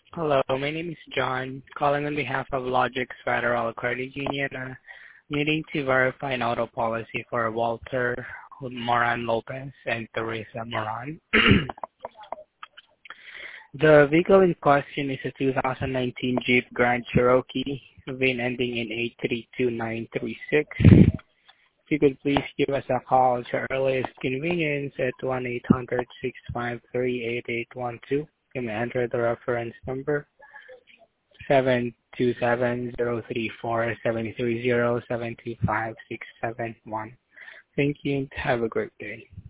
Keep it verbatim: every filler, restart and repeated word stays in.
Hello, my name is John, calling on behalf of Logix Federal Credit Union, uh, needing to verify an auto policy for Walter Moran Lopez and Teresa Moran. The vehicle in question is a two thousand nineteen Jeep Grand Cherokee, V I N ending in eight three two nine three six. If you could please give us a call at your earliest convenience at one eight hundred six five three eight eight one two. You may enter the reference number seven two seven zero three four seven three zero seven two five six seven one. Thank you and have a great day.